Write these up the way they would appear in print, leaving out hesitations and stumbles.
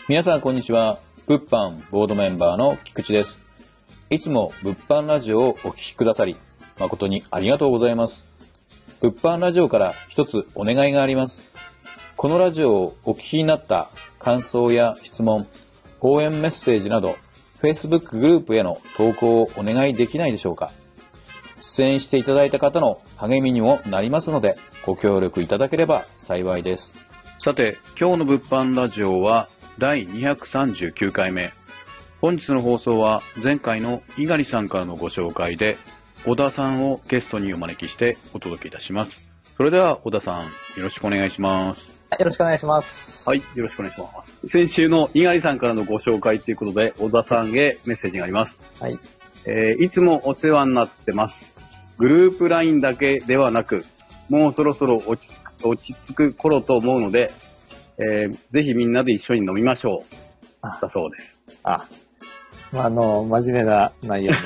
皆さんこんにちは。物販ボードメンバーの菊池です。いつも物販ラジオをお聞きくださり誠にありがとうございます。物販ラジオから一つお願いがあります。このラジオをお聞きになった感想や質問、応援メッセージなど Facebook グループへの投稿をお願いできないでしょうか。出演していただいた方の励みにもなりますのでご協力いただければ幸いです。さて、今日の物販ラジオは第239回目。本日の放送は前回の猪狩さんからのご紹介で小田さんをゲストにお招きしてお届けいたします。それでは小田さん、よろしくお願いします。 よろしくお願いします。 はい、よろしくお願いします。先週の猪狩さんからのご紹介ということで小田さんへメッセージがあります。 はい。 いつもお世話になってます。グループ LINE だけではなく、もうそろそろ落ち着く頃と思うので、ぜひみんなで一緒に飲みましょう。だそうです。 真面目な内容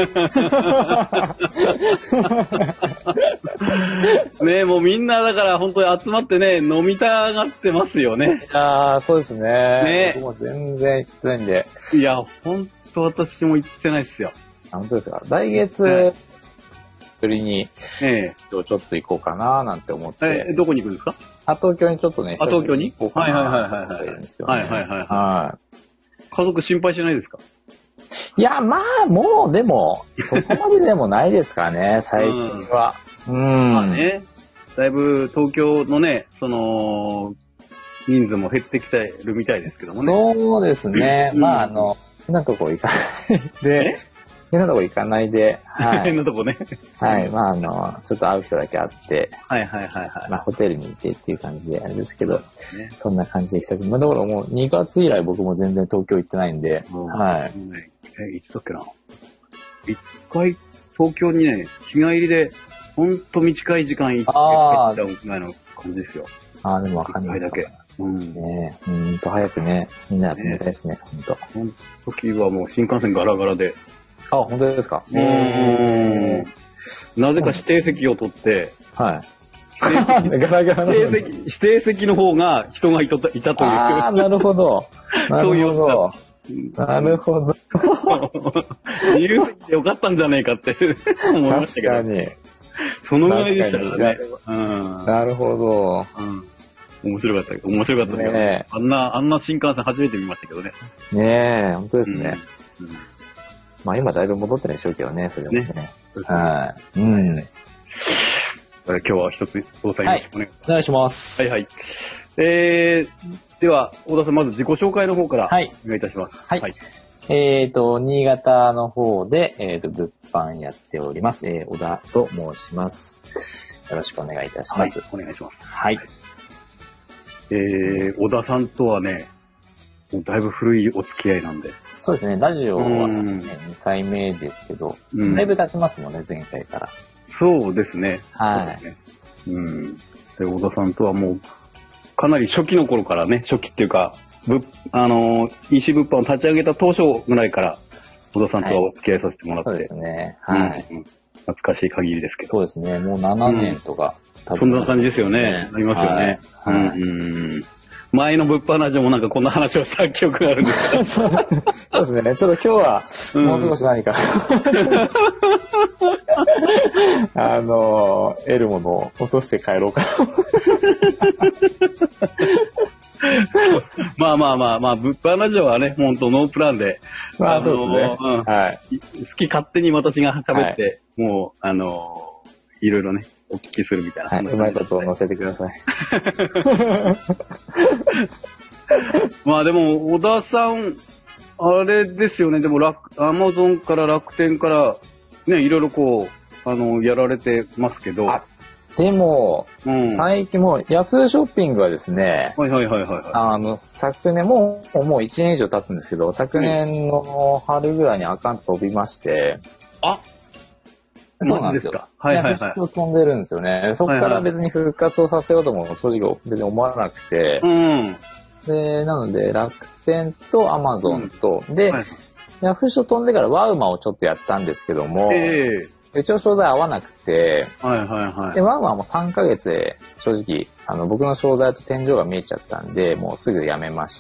ねえ、もうみんなだから本当に集まってね、飲みたがってますよね。 そうですね。 ね僕も全然行ってないんで。 いや、本当私も行ってないですよ。 本当ですか。来月、ぶりに、ちょっと行こうかななんて思って。 どこに行くんですか？ 東京にちょっとね、 東京に行こうかなと思っているんですけどね。 はい。家族心配しないですか？ いや、もうでも、そこまででもないですかね、最近は。 まあね、だいぶ東京のね、人数も減ってきてるみたいですけどもね。 そうですね。変なとこ行かないで、変なとこ行かないで、 変なとこね。 はい、ちょっと会う人だけ会って、ホテルに行ってっていう感じであれですけど、そんな感じでしたし、だからもう2月以来僕も全然東京行ってないんで、はい。 いつだっけな。一回東京にね、日帰りで、ほんと短い時間行って帰ったぐらいの感じですよ。 でもわかんないですか。早くね、みんな集めたいですね、ほんと。 その時はもう新幹線ガラガラで。 本当ですか。 なぜか指定席を取って、 はい。 指定席の方が人がいたという。 なるほど。 そういう。 なるほど。 自由席でよかったんじゃないかって思いましたけど。 確かに。 そのぐらいでしたからね。 なるほど。 面白かったですね。あんな新幹線初めて見ましたけどね。 ねえ、本当ですね。今だいぶ戻ってるでしょうけどね、それもね。はい。今日は一つお願いします。 お願いします。 はい。では、小田さん、まず自己紹介の方からお願いいたします。 はい。新潟の方で、物販やっております。小田と申します。よろしくお願いいたします。 お願いします。 はい。 小田さんとはね、もうだいぶ古いお付き合いなんで。 そうですね。ラジオは2回目ですけど、だいぶ経ちますもんね、前回から。 そうですね。 はい。 で、小田さんとはもう、かなり初期の頃からね、初期っていうか、EC 物販を立ち上げた当初ぐらいから、小田さんとはお付き合いさせてもらって。 そうですね。はい。 懐かしい限りですけど。 そうですね。もう7年とか、 そんな感じですよね。ありますよね。前の物販ラジオもなんかこんな話をした記憶があるんですけど。 そうですね。ちょっと今日は、もう少し何か得るものを落として帰ろうかまあ、物販ラジオはね、本当ノープランで。 そうですね。 好き勝手に私が喋って、もう、いろいろね、お聞きするみたいな。 うまいことを載せてください。 でも、小田さん、あれですよね、でも、Amazon から楽天から、ね、いろいろやられてますけど。 でも、最近もう、ヤフーショッピングはですね、昨年、もう1年以上経つんですけど、昨年の春ぐらいにアカウント飛びまして、そうなんですよ。飛んでるんですよね。そこから別に復活をさせようとも正直別に思わなくて。で、なので楽天とアマゾンと、で、ヤフーショ飛んでからワウマをちょっとやったんですけども、一応商材合わなくて、で、ワウマはもう3ヶ月で正直僕の商材と天井が見えちゃったんで、もうすぐやめまして。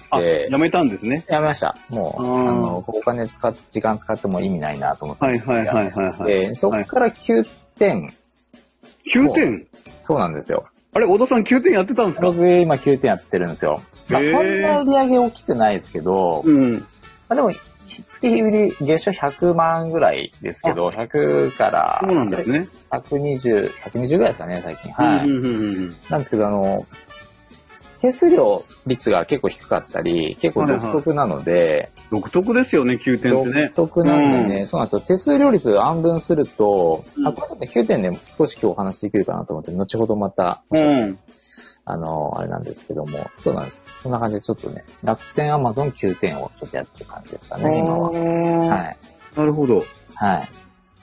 やめたんですね。 やめました。もう、お金時間使っても意味ないなと思って。で、そこから9点。 9点？ そうなんですよ。 あれ、小田さん9点やってたんですか？ 僕今9点やってるんですよ。まあ、そんな売り上げ大きくないですけど、まあでも、月売り月賞100万ぐらいですけど、100からそうなんですね。 120ぐらいですかね、最近。はい。なんですけど、手数料率が結構低かったり、結構独特なので、 独特ですよね、9点ってね。 独特なんでね、そうなんですよ。手数料率を暗分すると、これって9点で少し今日お話できるかなと思って、後ほどまた、あれなんですけども、そうなんです。そんな感じでちょっとね、楽天アマゾン9点をちょっとやってる感じですかね、今は。はい。 なるほど。 はい。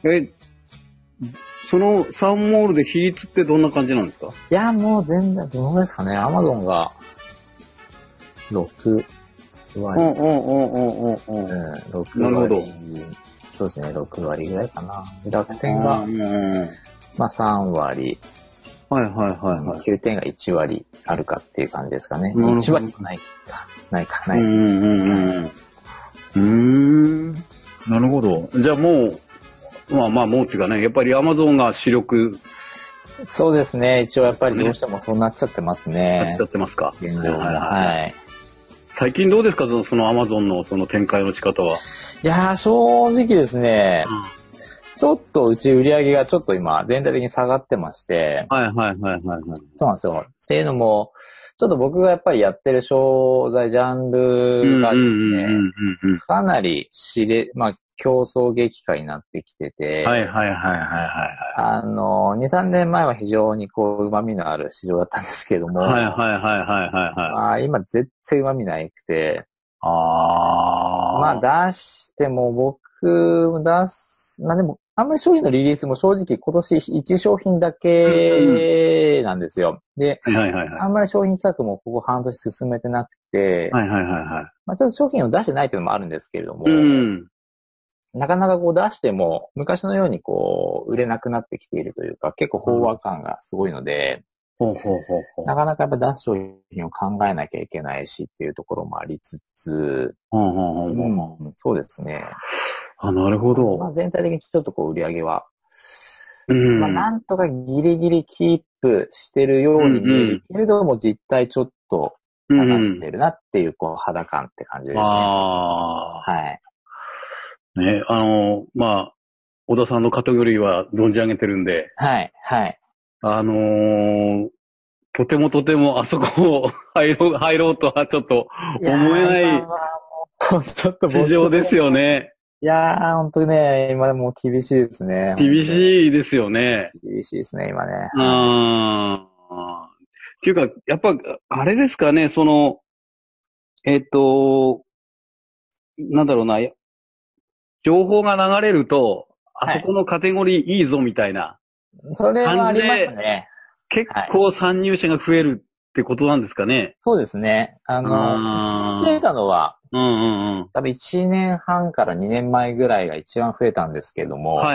その3モールで比率ってどんな感じなんですか？ いや、もう全然、どのぐらいですかね、アマゾンが6割。6割。なるほど。そうですね、6割ぐらいかな。楽天が、まあ3割。9点が1割あるかっていう感じですかね。1割もないですね。 なるほど。じゃあもう、もうっていうかね、やっぱりアマゾンが主力。 そうですね。一応やっぱりどうしてもそうなっちゃってますね。 なっちゃってますか。 現状も。はい。 最近どうですか、そのアマゾンのその展開の仕方は。 いやー、正直ですね。ちょっとうち売り上げがちょっと今全体的に下がってまして。そうなんですよ。っていうのも、ちょっと僕がやっぱりやってる商材ジャンルがですね、かなりまあ競争激化になってきてて。2、3年前は非常に旨味のある市場だったんですけども。まあ今絶対旨味ないくて。まあ出してもまあでも、あんまり商品のリリースも正直今年1商品だけなんですよ。で、あんまり商品企画もここ半年進めてなくて、まあちょっと商品を出してないというのもあるんですけれども、なかなか出しても昔のように売れなくなってきているというか、結構飽和感がすごいので、なかなかやっぱ出す商品を考えなきゃいけないしっていうところもありつつ、そうですね。 なるほど。 まあ、全体的にちょっと売り上げは、まあ、なんとかギリギリキープしてるように見えるけれども、実態ちょっと下がってるなっていう、肌感って感じですね。はい。 ね、まあ、小田さんのカテゴリーは存じ上げてるんで。 はい、はい。 とてもあそこを入ろうとはちょっと思えない市場ですよね。 いやー、本当にね、今でも厳しいですね。 厳しいですよね。 厳しいですね、今ね。 っていうか、やっぱ、あれですかね、なんだろうな、情報が流れると、あそこのカテゴリーいいぞみたいな。 それはありますね。 結構参入者が増えるってことなんですかね。 そうですね。増えたのは、多分1年半から2年前ぐらいが一番増えたんですけども。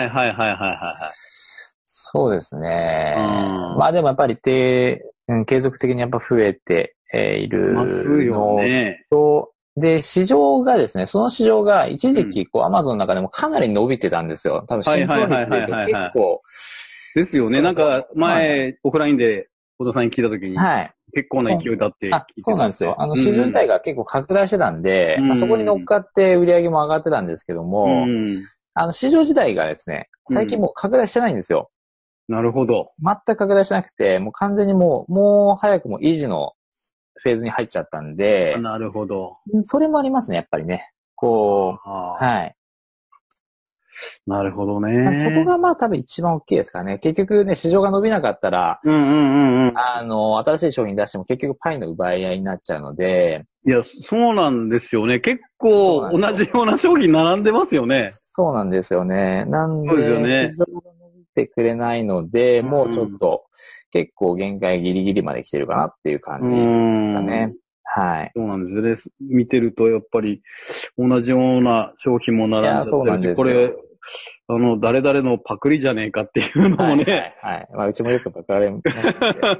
そうですね。まあでもやっぱり継続的にやっぱ増えているのと、で、市場がですね、その市場が一時期Amazon の中でもかなり伸びてたんですよ。多分浸透率で言うと結構。 ですよね。なんか前、オフラインで小田さんに聞いたときに、結構な勢いだって聞いてた。 そうなんですよ。市場自体が結構拡大してたんで、そこに乗っかって売り上げも上がってたんですけども、市場自体がですね、最近もう拡大してないんですよ。 なるほど。 全く拡大しなくて、もう完全にもう早くも維持のフェーズに入っちゃったんで。 なるほど。 それもありますね、やっぱりね。はい。 なるほどね。 そこがまあ多分一番大きいですかね。結局ね、市場が伸びなかったら、新しい商品出しても結局パイの奪い合いになっちゃうので。 いや、そうなんですよね。結構同じような商品並んでますよね。 そうなんですよね。なんで、市場が伸びてくれないので、もうちょっと結構限界ギリギリまで来てるかなっていう感じですかね。はい。 そうなんですね。見てるとやっぱり同じような商品も並んでるし、これ、 誰々のパクリじゃねえかっていうのもね。 はい。まあ、うちもよくパクられましたね。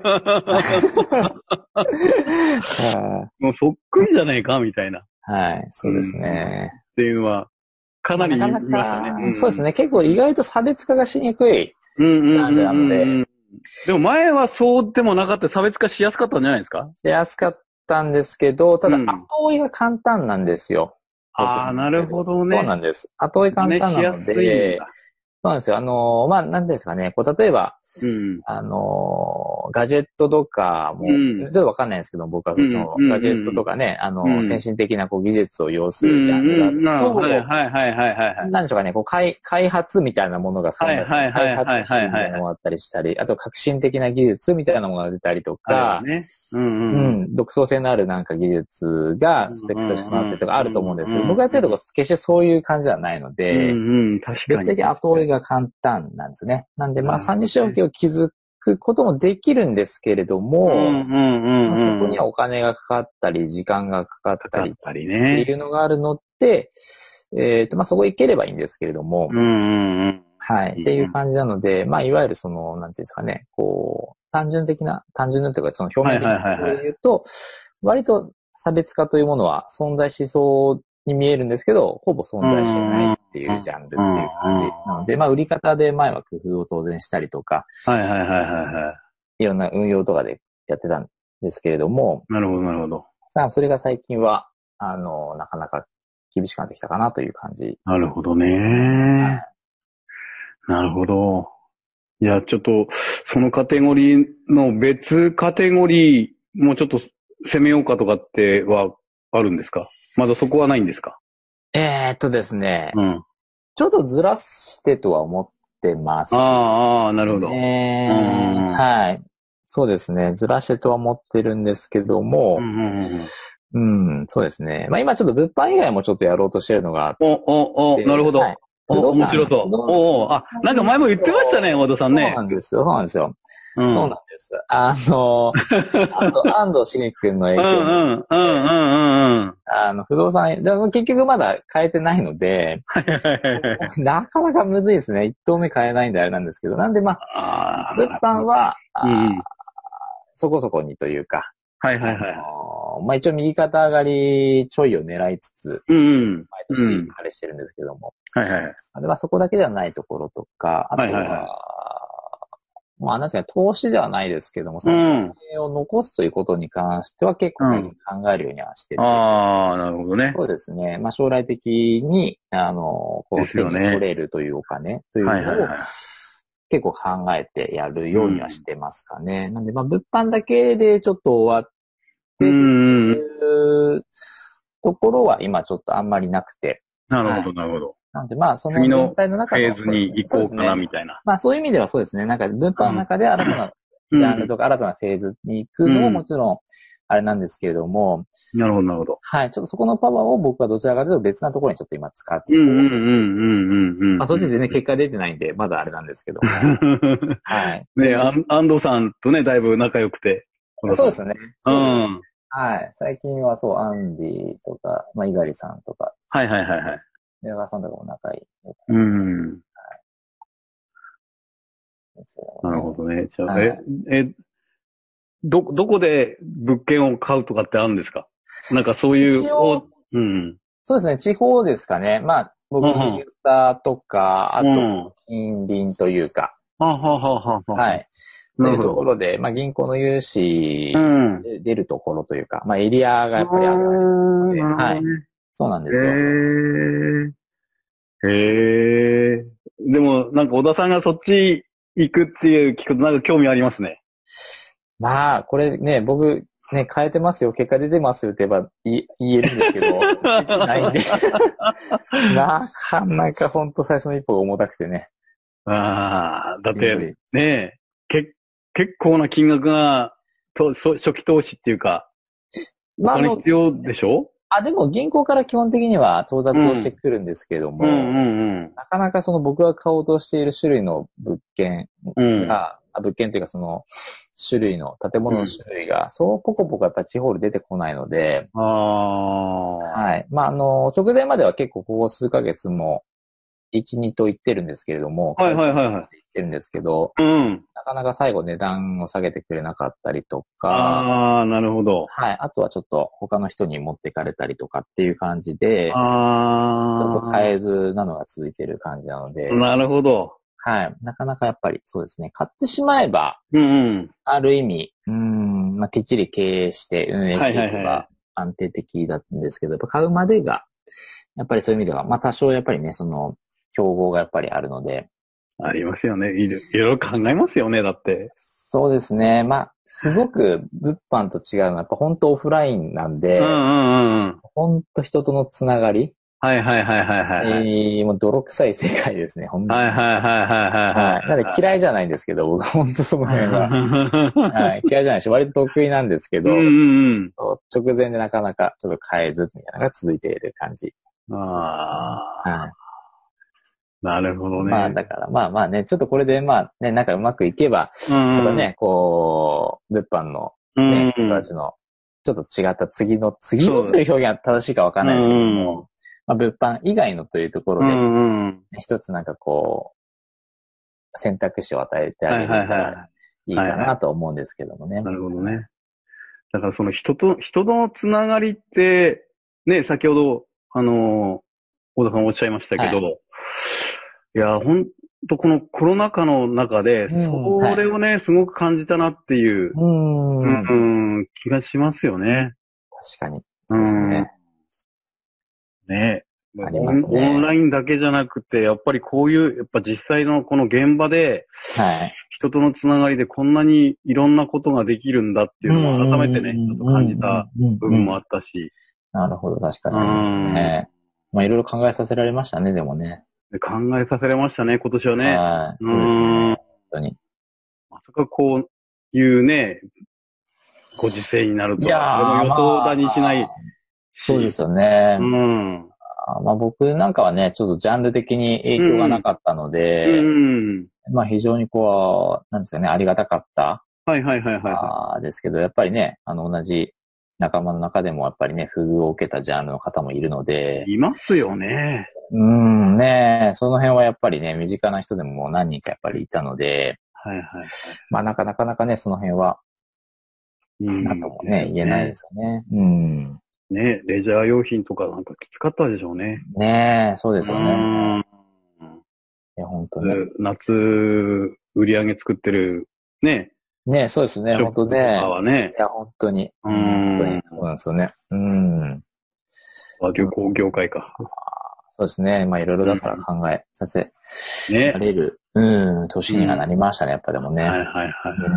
もうそっくりじゃねえかみたいな。 はい、そうですね。 っていうのは、かなり言いましたね。 そうですね。結構意外と差別化がしにくいジャンルなので。 でも前はそうでもなかった差別化しやすかったんじゃないですか？ しやすかったんですけど、ただ後追いが簡単なんですよ。 ああ、なるほどね。 そうなんです。後追い簡単なので、そうなんですよ。まあ、なんですかね。例えば、ガジェットとかも、ちょっとわかんないんですけど、僕はガジェットとかね、先進的な技術を要するジャンルだと、なんでしょうかね、開発みたいなものが開発費みたいなのがあったりしたり、あと革新的な技術みたいなものが出たりとか、独創性のあるなんか技術がスペックとして備わってとかあると思うんですけど、僕がやってるとこ決してそういう感じではないので、 確かに。 的後追いが簡単なんですね。なんで、まあ、参入障壁を築くこともできるんですけれども、そこにはお金がかかったり、時間がかかったりっていうのがあるので、まあ、そこ行ければいいんですけれども、はい、っていう感じなので、まあ、いわゆるなんていうんですかね、単純なというか、表面的なところで言うと、割と差別化というものは存在しそうに見えるんですけど、ほぼ存在してないっていうジャンルっていう感じなので、まあ、売り方で前は工夫を当然したりとか、いろんな運用とかでやってたんですけれども、 なるほど、なるほど。 さあ、それが最近は、なかなか厳しくなってきたかなという感じ。 なるほどね。なるほど。いや、ちょっと、そのカテゴリーの別カテゴリーもちょっと攻めようかとかってはあるんですか？まだそこはないんですか？ ですね。ちょっとずらしてとは思ってます。 ああ、なるほど。 はい。そうですね。ずらしてとは思ってるんですけども、そうですね。まあ今ちょっと物販以外もちょっとやろうとしてるのがあって。 なるほど。面白そう。なんか前も言ってましたね、和田さんね。 そうなんですよ。そうなんです。安藤茂樹くんの影響不動産、でも結局まだ変えてないので、なかなかむずいですね。一投目変えないんであれなんですけど。なんでまあ、物販は、そこそこにというか、まあ一応右肩上がりちょいを狙いつつ、毎年あれしてるんですけども。でまあそこだけではないところとか、あとは、まあなんですかね、投資ではないですけども、そのを残すということに関しては結構最近考えるようにはしてて。 ああ、なるほどね。 そうですね。まあ将来的に、手に取れるというお金というのを、結構考えてやるようにはしてますかね。なんで、まあ物販だけでちょっと終わってるところは今ちょっとあんまりなくて。 なるほど、なるほど。 なんで、まあ、その全体の中のフェーズに行こうかな、みたいな。 まあ、そういう意味ではそうですね。なんか、物販の中で新たなジャンルとか新たなフェーズに行くのももちろん、あれなんですけれども。 なるほど、なるほど。 はい。ちょっとそこのパワーを僕はどちらかというと別なところにちょっと今使っていこうとして。まあ、そっちでね、結果出てないんで、まだあれなんですけども。はい。 ね安藤さんとね、だいぶ仲良くて。 そうですね。はい。最近はそう、アンディとか、まあ、猪狩さんとか。宮川さんとかも仲いい。 なるほどね。じゃあ、どこで物件を買うとかってあるんですか？なんかそういう、 そうですね、地方ですかね。まあ、僕のディレクターとか、あと、近隣というか。はい。というところで、まあ、銀行の融資で出るところというか、まあ、エリアがやっぱりあるので、はい。そうなんですよ。 でも、なんか小田さんがそっち行くっていう聞くとなんか興味ありますね。 まあ、これね、僕、ね、変えてますよ、結果出てますよって言えば言えるんですけど、ないんで。なかなか本当最初の一歩が重たくてね。 だってね、結構な金額が、初期投資っていうか、お金必要でしょ？ でも銀行から基本的には調達をしてくるんですけども、なかなかその僕が買おうとしている種類の物件が、物件というかその種類の、建物の種類が、そうポコポコやっぱり地方で出てこないので、はい。まあ、直前までは結構ここ数ヶ月も、 1、2と言ってるんですけれども、 はいはいはいはい。 言ってるんですけど、 うん。 なかなか最後値段を下げてくれなかったりとか、 ああ、なるほど。 はい。あとはちょっと他の人に持ってかれたりとかっていう感じで、ちあょっと買えずなのが続いてる感じなので、 あ、なるほど。 はい。なかなかやっぱりそうですね。買ってしまえば、 うんうん。 ある意味、まあ、きっちり経営して運営はしていいはいはい。 けば安定的だったんですけど、やっぱ買うまでが、やっぱりそういう意味では、まあ多少やっぱりね、その、競合がやっぱりあるので。 ありますよね。いろいろ考えますよね、だって。 そうですね。まあ、すごく物販と違うのは、やっぱ本当オフラインなんで、 うんうんうんうん。 本当人とのつながり、 はいはいはいはいはい。 もう泥臭い世界ですね、本当に。 はいはいはいはいはいはい。なんで嫌いじゃないんですけど、僕本当その辺は。はい。嫌いじゃないし、割と得意なんですけうんど、 うん直前でなかなかちょっと変えずみたいなのが続いている感じ。 うん。ああ、 はい。 なるほどまあ、 ね。 だから、まあまあね、ちょっとこれでまあね、なんかうまくいけば、 うんうん。 またね、こう、物販のね、 うんうん。 人たちの、ちょっと違った次のというそう。 表現は正しいかわかんうないですけどんうん。 も、まあ物販以外のというところうで、 んうん。 一つなんかこう、選択肢を与えてあはいはいげれたらはい。 いいはいはい。 かなと思うんですけどもね。 なるほどね。だからその人のつながりって、ね、先ほど、小田さんおっしゃいましたけはい。 ど、いや、ほんとこのコロナ禍の中で、 うん、はい。 それをね、すごく感じたなっていう、う気がしますよね。 確かに。 うそうですん。 ね。 ね。 ありますオンラね。 インだけじゃなくて、やっぱりこういう、やっぱ実際のこの現場で、 はい。 人とのつながりでこんなにいろんなことができるんだっていうのも改めてね、ちょっと感じた部分もあったし。 なるほど、確かにうありますん。 ね。まあ、いろいろ考えさせられましたね、でもね。 考えさせられましたね、今年はね。 はい。 うそうですね。 ん。 本当に。 まさかこういうね、ご時世になるいとは、誰もやー、 予ま想だにしないあ、そうでし。 すよね。 うん。 まあ僕なんかはね、ちょっとジャンル的に影響がなうん。 かったのうで、 ん。 まあ非常にこう、なんですかね、ありがたかった、 はいはいはいはいはい。 ですけど、やっぱりね、同じ仲間の中でもやっぱりね、不遇を受けたジャンルの方もいるので、 いますよね。 ね、その辺はやっぱりね、身近な人でももう何人かやっぱりいたので、 はいはいはい。 まあなかなかね、その辺は、 うん。 なんともですね、 よね。 言えないですよね。うん。 ね、レジャー用品とかなんかきつかったでしょうね。 ねえ、そうでうすよね。 ーん。 いや、本当ね。 夏、売り上げ作ってる、ね、 ねえ、そうですね、 ショッ本当プとかね。 はね、 いや、本当に。 うー本当に。 ん。 そうなんですよね。うん。 旅行業界か。 そうですね。まあ、いろいろうん。 だから考えさせらね。 れる、年にはなうん。 りましたね、やっぱでもね。 はいはいはいはい。 うん。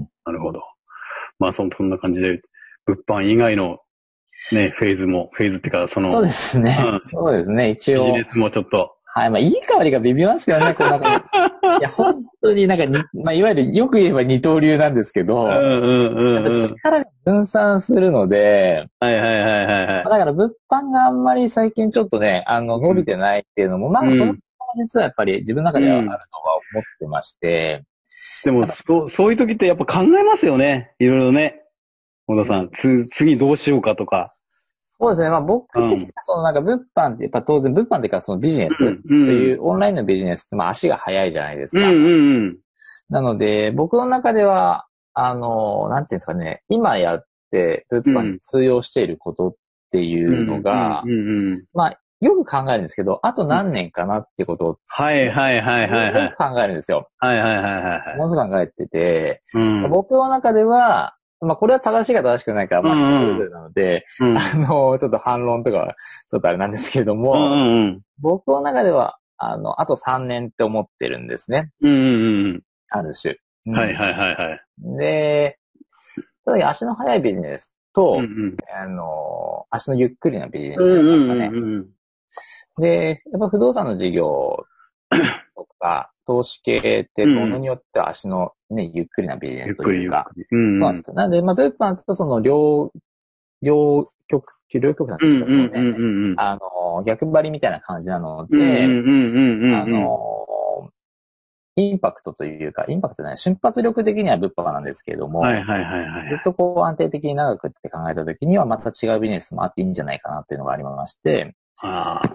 なるほど。まあそんな感じで、物販以外のね、フェーズっていうか、 そうですね。そうですね、一応。 ビジネスもちょっと。 はい。まあ、いい香りが微妙ですけどね、こうなんか、いや、本当になんかまあ、いわゆるよく言えば二刀流なんですけうんど、 うんうやっぱんうん。 力が分散するので、 はいはいはいはいはい。 だから物販があんまり最近ちょっとね、伸びてないっていうのも、まあ、そのうん。 実はやっぱり自分の中ではあるとは思ってまして、 でも、そういう時ってやっぱ考えますよね。いろいろね。小田さん、次どうしようかとか。 そうですね。まあ僕的にうん。 はそのなんか物販ってやっぱ当然物販っていうかそのビジネスうん。 とうん。 いうオンラインのビジネスってまあ足が早いじゃないですうん。 か。 うん。 なので僕の中では、なんていうんですかね、今やって物販に通用していることっていうのうん。うん。 が、 うん。 まあよく考えるんですけど、あと何年かなっていうことをはいはいはいはいはい。 よく考えるんですよ。 はいはいはいはい。 ものすごく考えてて、 うん。 僕の中では、まあこれは正しいか正しくないか、 うまあ人それんうん。 ぞれなので、 うん。 ちょっと反論とかはちょっとあれなんですけれどうんも、 うん。 僕の中では、あと3年って思ってるんですね。 うんうんうん。 ある種。 はいはいはいはい。 で、ただ足の速いビジネスうんうと、 ん。 足のゆっくりなビジネスといいうんうんますかね。 うんうん。 で、やっぱ不動産の事業とか、投資系ってものによっては足のね、ゆっくりなビジネスとゆっくりいうか、 ゆっくり。うんうん。 そうなんですよ。なので、まあ、物販とその両極なんてうん言ったらいいんだろうね。 うんうんうんうん。 逆張りみたいな感じなのうんうで、 んうんうんうんうん。 インパクトというか、インパクトじゃない、瞬発力的には物販なんですけれども、 はいはいはいはい。 ずっとこう安定的に長くって考えたときにはまた違うビジネスもあっていいんじゃないかなっていうのがありまして、 ああ、なる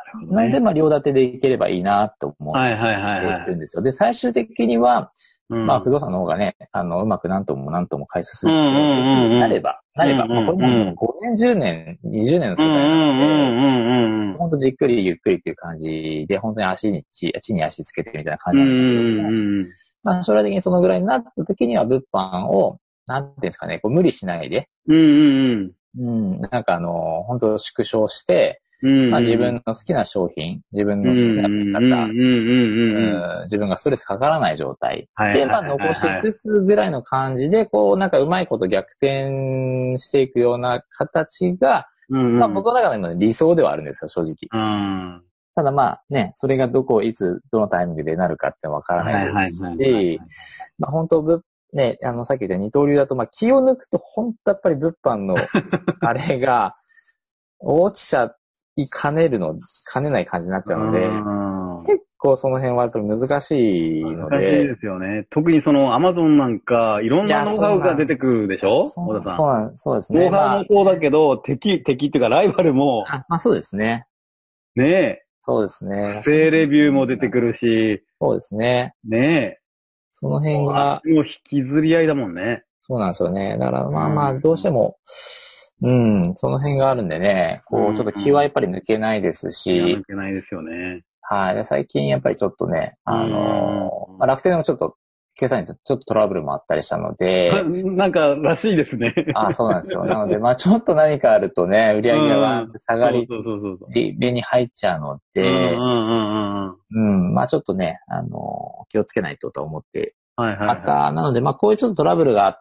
なので、まあ、両立てでいければいいなと思ってるんですよ。で、最終的には、まあ、不動産の方がね、うまく何とも回数するなれば、まあ、これも5年、10年、20年の世界なので、ほんとじっくりゆっくりっていう感じで、本当に地に足つけてみたいな感じなんですけども、まあ、将来的にそのぐらいになった時には、物販を、なんていうんですかね、こう無理しないで、なんか本当縮小して、まあ自分の好きな商品、自分の好きな売り方、自分がストレスかからない状態で、まあ残しつつぐらいの感じで、こうなんかうまいこと逆転していくような形が、まあ僕の中でも理想ではあるんですよ、正直。ただまあね、それがいつ、どのタイミングでなるかってわからないですし、まあ本当ね、さっき言った二刀流だと、まあ気を抜くと本当やっぱり物販のあれが落ちちゃいかねない感じになっちゃうので、結構その辺は難しいので。 難しいですよね。特にそのアマゾンなんか、いろんなノウハウが出てくるでしょ小田さん。 そうですね。 ノウハウもそうだけど、敵っていうかライバルも。 まあそうですね。 ねえ。 そうですね。 不正レビューも出てくるし。 そうですね。 ねえ。 その辺が。 もう引きずり合いだもんね。 そうなんですよね。だからまあどうしても、その辺があるんでね、こう、ちょっと気はやっぱり抜けないですし。 抜けないですよね。 はい。最近やっぱりちょっとね、楽天でもちょっと、計算にちょっとトラブルもあったりしたので。 なんからしいですね。 そうなんですよ。なので、まあちょっと何かあるとね、売り上げが下がり、目に入っちゃうので、まあちょっとね、気をつけないと思って。また、なので、まあこういうちょっとトラブルがあって、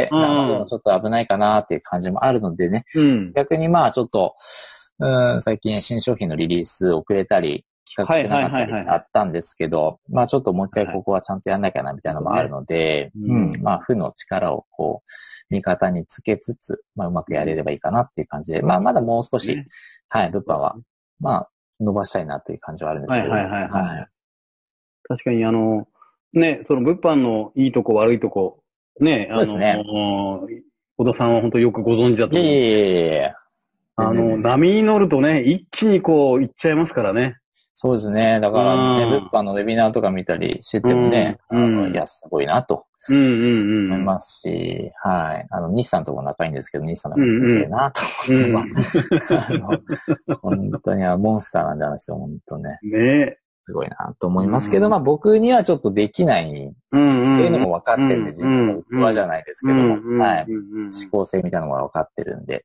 ちょっと危ないかなっていう感じもあるのでね、逆にまあちょっと、最近新商品のリリース遅れたり、企画してなかったりあったんですけど、まあちょっともう一回ここはちゃんとやんなきゃなみたいなのもあるので、まあ負の力をこう、味方につけつつ、まあうまくやれればいいかなっていう感じで、まあまだもう少し、はい、物販は、まあ伸ばしたいなという感じはあるんですけど、 確かにね、その物販のいいとこ悪いとこ、ね、小田さんは本当よくご存知だと思う。波に乗るとね、一気にこう行っちゃいますからね。 そうですね。だからね、物販のウェビナーとか見たりしててもね、いや、すごいなと思いますし、はい。日産とも仲いいんですけど、日産なんかすげえなと思って、本当にモンスターなんで、あの人、本当ね。 ねすごいなと思いますけど、まあ僕にはちょっとできないっていうのも分かってるんで、自分の器じゃないですけども、はい。思考性みたいなのが分かってるんで。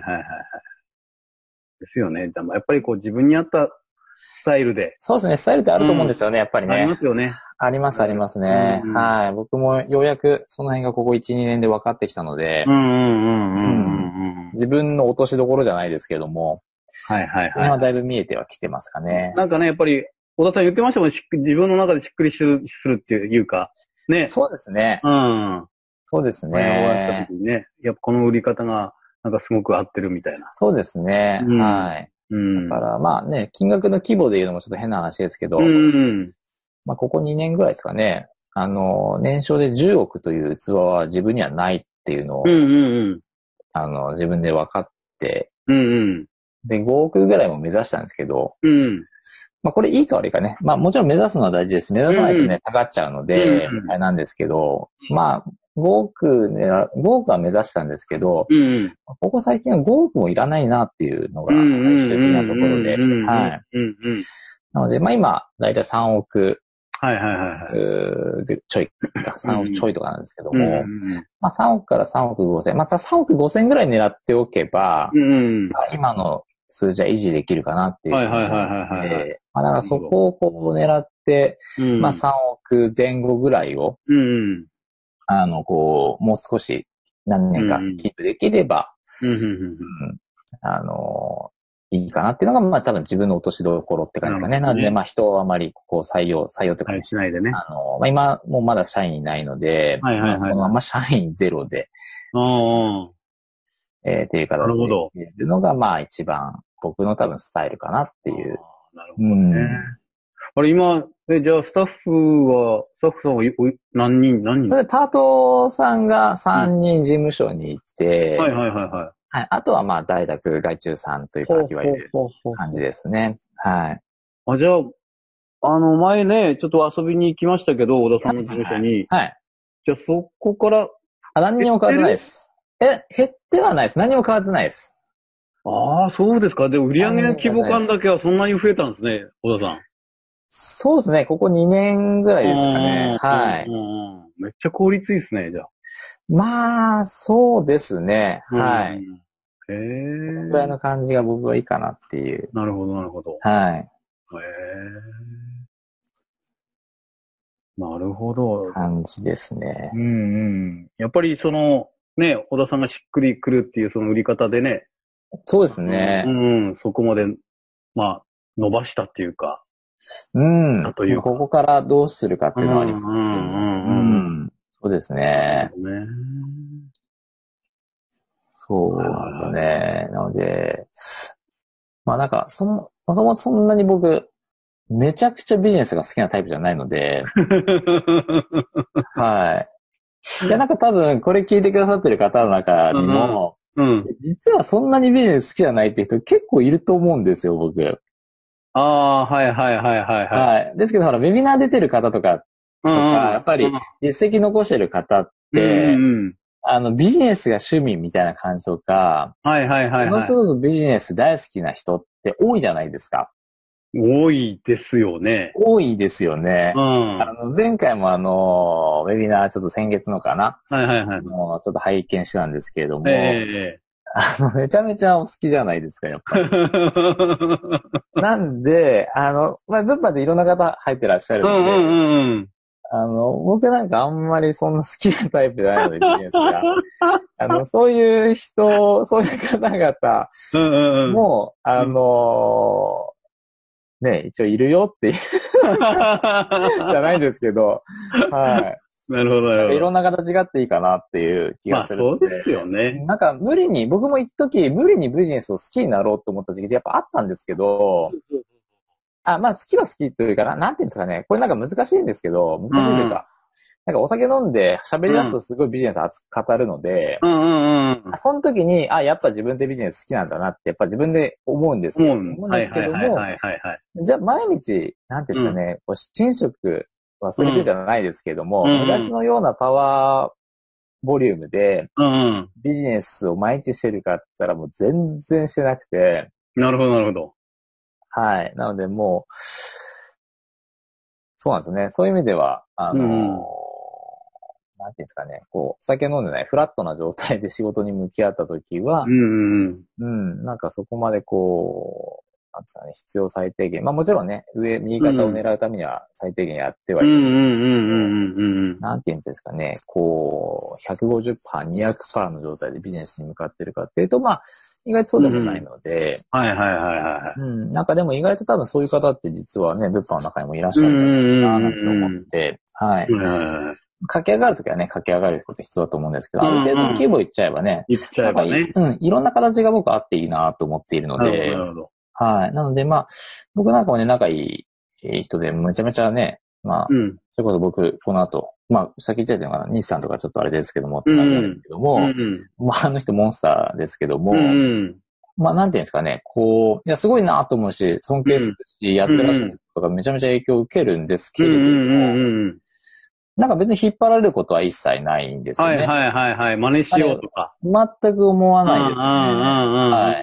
ですよね。でもやっぱりこう自分に合ったスタイルで。 そうですね。スタイルってあると思うんですよね、やっぱりね。 ありますよね。 ありますね。はい。僕もようやくその辺がここ1、2年で分かってきたので、自分の落としどころじゃないですけども、その辺はだいぶ見えてはきてますかね。 なんかね、やっぱり、小田さん言ってましたもん、自分の中でしっくりするっていうか、ね。 そうですね。そうですね。 終わった時にね、やっぱこの売り方が、なんかすごく合ってるみたいな。 そうですね。はい。だからまあね、金額の規模で言うのもちょっと変な話ですけど、まあここ2年ぐらいですかね、年商で10億という器は自分にはないっていうのを、自分で分かって、で、5億ぐらいも目指したんですけど、まあこれいいか悪いかね。まあもちろん目指すのは大事です。目指さないとね、下がっちゃうので、あれなんですけど、まあ5億は目指したんですけど、ここ最近は5億もいらないなっていうのが最終的なところで、はい。なので、まあ今、だいたい3億、ちょいか、3億ちょいとかなんですけども、まあ3億から3億5千、また3億5千ぐらい狙っておけば、今の数字は維持できるかなっていう感じなので、まあだからそこをこう狙って、まあ3億前後ぐらいを、こう、もう少し何年かキープできれば、いいかなっていうのが、まあ多分自分の落としどころって感じかね。なので、まあ人をあまりこう採用ってか、 しないでね。 まあ今もうまだ社員いないので、このまま社員ゼロで、っていう形でいるのが、まあ一番僕の多分スタイルかなっていう。 なるほどね。あれ今、じゃあスタッフさんは何人パートさんが3人事務所にいて、 はい。あとはまあ在宅外注さんというか、いわゆる感じですね。はい。 じゃあ、前ね、ちょっと遊びに行きましたけど、小田さんの事務所に。 はい。 じゃあそこから。 何にも変わってないです。減ってはないです。何も変わってないです。 ああ、そうですか。で、売上の規模感だけはそんなに増えたんですね、小田さん。 そうですね。ここ2年ぐらいですかね。はい。 めっちゃ効率いいですね、じゃあ。 まあ、そうですね。はい。 へえ。 このぐらいの感じが僕はいいかなっていう。 なるほど、なるほど。 はい。 へえ。なるほど。 感じですね。 うんうん。やっぱりその、ね、小田さんがしっくりくるっていうその売り方でね。 そうですね。 そこまで、まあ、伸ばしたっていうか。 というここからどうするかっていうのはありますけど。そうですね。そうなんですよね。なので、まあなんか、もともとそんなに僕、めちゃくちゃビジネスが好きなタイプじゃないので、はい。いや、なんか多分、これ聞いてくださってる方の中にも、実はそんなにビジネス好きじゃないって人結構いると思うんですよ、僕。 ああ、はいはいはいはい。 はい。ですけど、ほら、ウェビナー出てる方とか、やっぱり実績残してる方って、ビジネスが趣味みたいな感じとか、ものすごくビジネス大好きな人って多いじゃないですか。 多いですよね。 多いですよね。前回もウェビナーちょっと先月のかな。ちょっと拝見したんですけれども、めちゃめちゃお好きじゃないですか、やっぱり。なんで、まあ、物販でいろんな方入ってらっしゃるので、僕なんかあんまりそんな好きなタイプじゃないので、ビジネスが。そういう人、そういう方々も、ね、一応いるよっていうじゃないですけど、はい。 なるほど、なるほど。 いろんな形があっていいかなっていう気がする。 そうですよね。 なんか僕も一時無理にビジネスを好きになろうと思った時期でやっぱあったんですけど、まあ好きは好きというかなんていうんですかね、これなんか難しいんですけど、難しいというか、なんかお酒飲んで喋り出すとすごいビジネス熱く語るので、その時に、やっぱ自分でビジネス好きなんだなってやっぱ自分で思うんですよ。思うんですけども、じゃあ毎日、なんていうんですかね、寝食忘れてじゃないですけども、昔のようなパワーボリュームで、ビジネスを毎日してるかって言ったらもう全然してなくて。 なるほど、なるほど。 はい。なのでもう、そうなんですね。そういう意味では、なんていうんですかね、お酒飲んでないフラットな状態で仕事に向き合ったときは、なんかそこまでなんですかね、必要最低限。まあもちろんね、右肩を狙うためには最低限やってはいる。なんていうんですかね、150%、200% の状態でビジネスに向かってるかっていうと、まあ、意外とそうでもないので、なんかでも意外と多分そういう方って実はね、物販の中にもいらっしゃるんだろうな、なんて思って、はい。駆け上がるときはね、駆け上がること必要だと思うんですけど、ある程度の規模いっちゃえばね、いろんな形が僕あっていいなと思っているので、はい。なので、まあ、僕なんかもね、仲いい人で、めちゃめちゃね、まあ、それこそ僕、この後、まあ、先言っちゃったのかな、西さんとかちょっとあれですけども、つながるんですけども、まあ、あの人モンスターですけども、まあ、なんていうんですかね、いや、すごいなと思うし、尊敬するし、やってらっしゃることがめちゃめちゃ影響を受けるんですけれども、なんか別に引っ張られることは一切ないんですよね。 真似しようとか。 全く思わないですね。はい。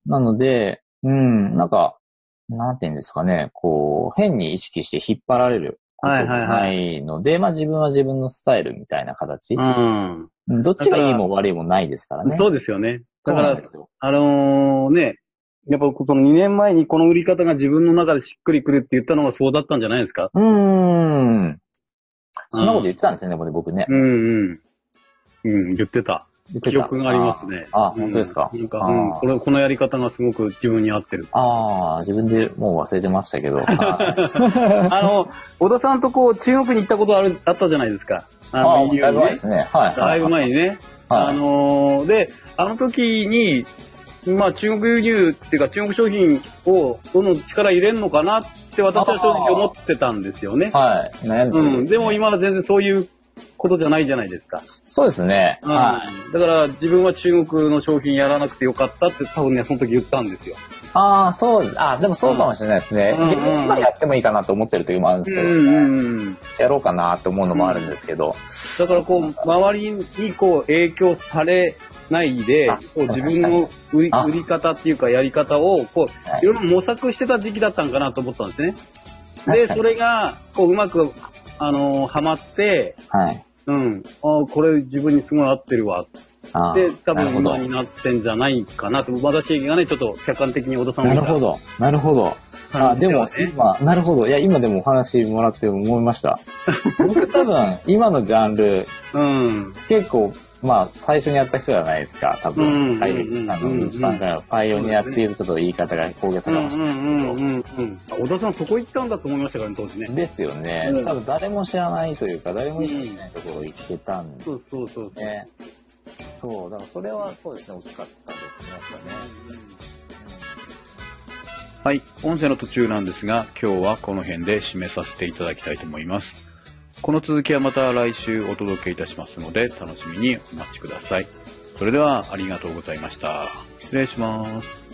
なので、なんか、なんていうんですかね、変に意識して引っ張られることがないので、まあ自分は自分のスタイルみたいな形。どっちがいいも悪いもないですからね。 そうですよね。だから、ね、やっぱこの2年前にこの売り方が自分の中でしっくりくるって言ったのがそうだったんじゃないですか？ そんなこと言ってたんですよね、僕ね。 言ってた。記憶がありますね。 本当ですか。 なんか、このやり方がすごく自分に合ってる。 自分でもう忘れてましたけど。 小田さんと中国に行ったことあったじゃないですか。 だいぶ前ですね。 だいぶ前にね。で、あの時に、まあ中国輸入っていうか中国商品をどんどん力入れんのかなって私は正直思ってたんですよね。 悩んででも今は全然そういうことじゃないじゃないですか。 そうですね。 はい。だから自分は中国の商品やらなくてよかったって多分ね、その時言ったんですよ。 ああ、そう、でもそうかもしれないですね。今やってもいいかなと思ってる時もあるんですけど、やろうかなと思うのもあるんですけど。 だからこう、周りにこう影響されないで、こう自分の売り方っていうかやり方を、こう、いろいろ模索してた時期だったんかなと思ったんですね。で、それが、こう、うまく、はまって、はい。これ自分にすごい合ってるわ。で、多分今になってんじゃないかなと。私がね、ちょっと客観的に小田さんを。 なるほど。なるほど。でも今、なるほど。いや、今でもお話もらって思いました。僕多分、今のジャンル、結構、最初にやった人じゃないですか、多分。パイオニアっていうとちょっと言い方が高げさかもしれないけど。小田さんそこ行ったんだと思いましたからね、当時ね。 ですよね。多分誰も知らないというか、誰も意識しないところ行ってたんですね。そう、だからそれはそうですね、惜しかったですね、やっぱね。 はい、音声の途中なんですが、今日はこの辺で締めさせていただきたいと思います。この続きはまた来週お届けいたしますので、楽しみにお待ちください。それではありがとうございました。失礼します。